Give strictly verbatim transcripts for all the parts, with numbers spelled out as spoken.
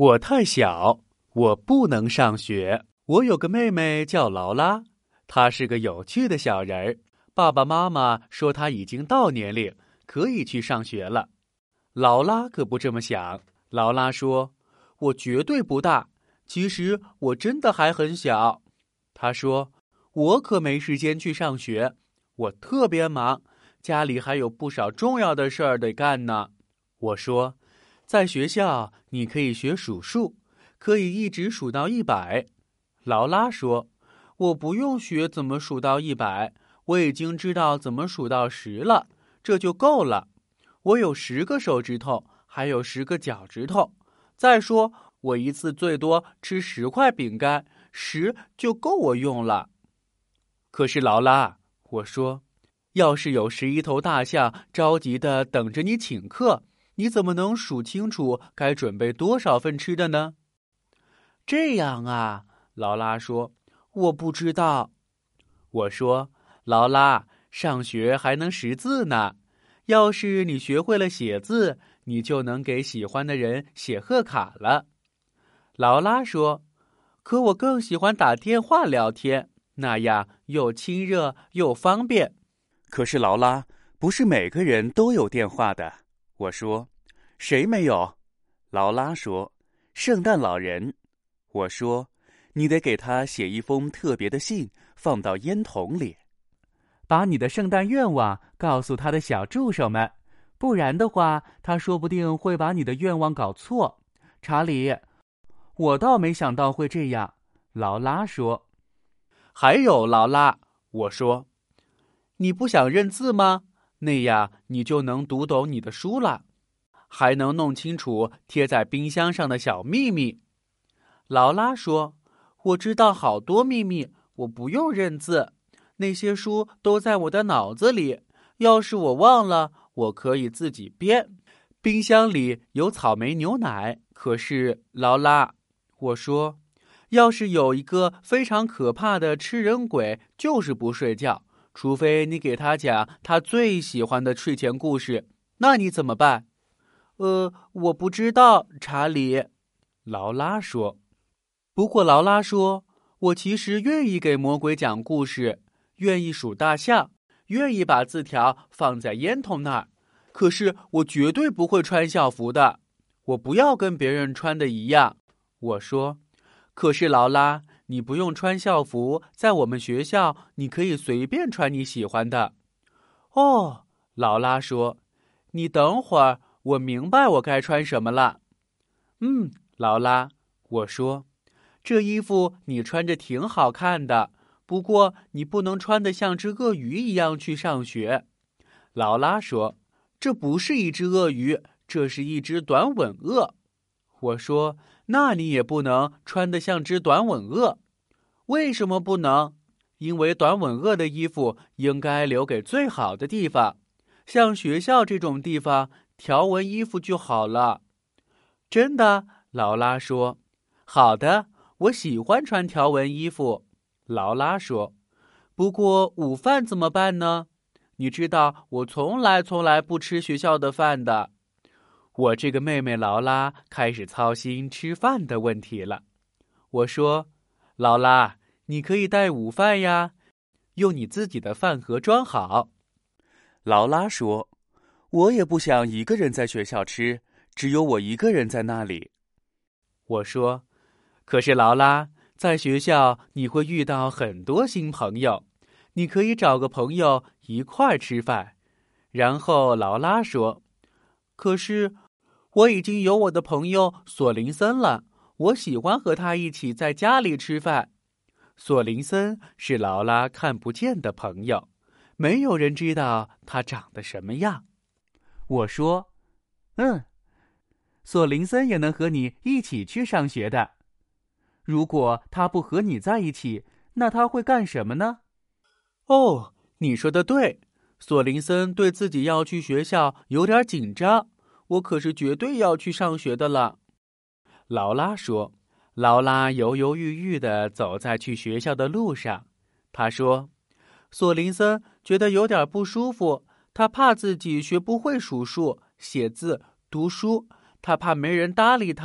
我太小，我不能上学。我有个妹妹叫劳拉，她是个有趣的小人儿。爸爸妈妈说她已经到年龄，可以去上学了。劳拉可不这么想。劳拉说：“我绝对不大，其实我真的还很小。”她说：“我可没时间去上学，我特别忙，家里还有不少重要的事儿得干呢。”我说：“在学校你可以学数数，可以一直数到一百。”劳拉说：“我不用学怎么数到一百，我已经知道怎么数到十了，这就够了。我有十个手指头，还有十个脚趾头。再说，我一次最多吃十块饼干，十就够我用了。”可是劳拉，我说，要是有十一头大象着急地等着你请客，你怎么能数清楚该准备多少份吃的呢？这样啊，劳拉说，我不知道。我说，劳拉，上学还能识字呢。要是你学会了写字，你就能给喜欢的人写贺卡了。劳拉说，可我更喜欢打电话聊天，那样又亲热又方便。可是劳拉，不是每个人都有电话的。我说，谁没有？劳拉说，圣诞老人。我说，你得给他写一封特别的信，放到烟筒里，把你的圣诞愿望告诉他的小助手们，不然的话，他说不定会把你的愿望搞错。查理，我倒没想到会这样。劳拉说。还有劳拉，我说，你不想认字吗？那样你就能读懂你的书了，还能弄清楚贴在冰箱上的小秘密。劳拉说，我知道好多秘密，我不用认字，那些书都在我的脑子里，要是我忘了，我可以自己编。冰箱里有草莓牛奶，可是劳拉，我说，要是有一个非常可怕的吃人鬼，就是不睡觉，除非你给他讲他最喜欢的睡前故事，那你怎么办？呃，我不知道，查理。劳拉说。不过劳拉说，我其实愿意给魔鬼讲故事，愿意数大象，愿意把字条放在烟筒那儿，可是我绝对不会穿校服的，我不要跟别人穿的一样。我说，可是劳拉，你不用穿校服，在我们学校你可以随便穿你喜欢的。哦，劳拉说，你等会儿，我明白我该穿什么了。嗯，劳拉，我说，这衣服你穿着挺好看的，不过你不能穿得像只鳄鱼一样去上学。劳拉说，这不是一只鳄鱼，这是一只短吻鳄。我说，那你也不能穿得像只短吻鳄。为什么不能？因为短吻鳄的衣服应该留给最好的地方，像学校这种地方，条纹衣服就好了。真的？劳拉说。好的，我喜欢穿条纹衣服。劳拉说。不过午饭怎么办呢？你知道我从来从来不吃学校的饭的。我这个妹妹劳拉开始操心吃饭的问题了。我说，劳拉，你可以带午饭呀，用你自己的饭盒装好。劳拉说，我也不想一个人在学校吃，只有我一个人在那里。我说，可是劳拉，在学校你会遇到很多新朋友，你可以找个朋友一块儿吃饭。然后劳拉说，可是我已经有我的朋友索林森了，我喜欢和他一起在家里吃饭。索林森是劳拉看不见的朋友，没有人知道他长得什么样。我说，嗯，索林森也能和你一起去上学的。如果他不和你在一起，那他会干什么呢？哦，你说的对，索林森对自己要去学校有点紧张，我可是绝对要去上学的了。劳拉说。劳拉犹犹豫豫地走在去学校的路上。她说，索林森觉得有点不舒服，他怕自己学不会数数、写字、读书，他怕没人搭理他，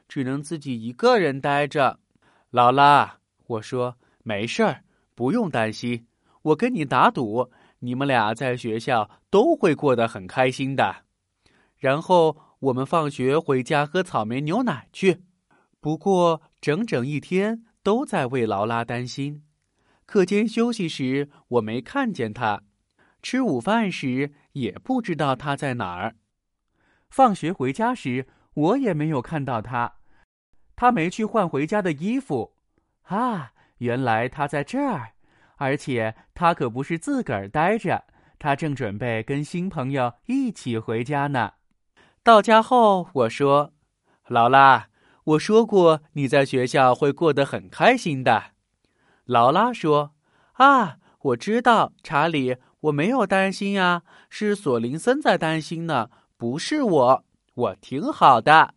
只能自己一个人待着。劳拉，我说，没事儿，不用担心。我跟你打赌，你们俩在学校都会过得很开心的。然后我们放学回家喝草莓牛奶去。不过整整一天都在为劳拉担心。课间休息时我没看见她，吃午饭时也不知道她在哪儿。放学回家时我也没有看到她，她没去换回家的衣服。啊，原来她在这儿，而且她可不是自个儿待着，她正准备跟新朋友一起回家呢。到家后我说，劳拉，我说过你在学校会过得很开心的。劳拉说，啊，我知道，查理，我没有担心啊，是索林森在担心呢，不是我，我挺好的。